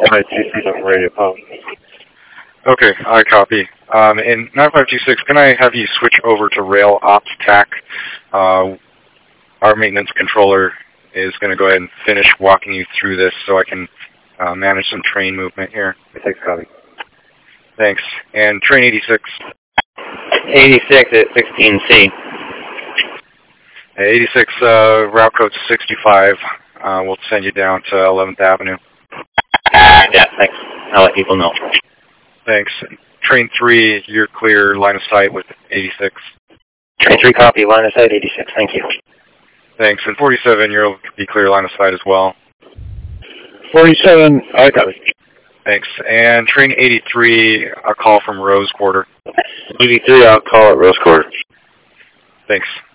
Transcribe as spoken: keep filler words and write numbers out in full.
M I two six radio pump. Okay, I copy. Um, and nine five two six, can I have you switch over to Rail Ops Tac? Uh, our maintenance controller is going to go ahead and finish walking you through this so I can uh, manage some train movement here. Thanks, copy. Thanks. And train eighty-six. eighty-six at sixteen C. eighty-six, uh, route code sixty-five. Uh, we'll send you down to eleventh Avenue. Yeah, thanks. I'll let people know. Thanks. Train three, you're clear, line of sight with eighty-six. Train three, copy, line of sight, eighty-six. Thank you. Thanks. And forty-seven, you'll be clear, line of sight as well. forty-seven, I copy. Thanks. And train eighty-three, a call from Rose Quarter. eighty-three, I'll call it Rose Quarter. Thanks.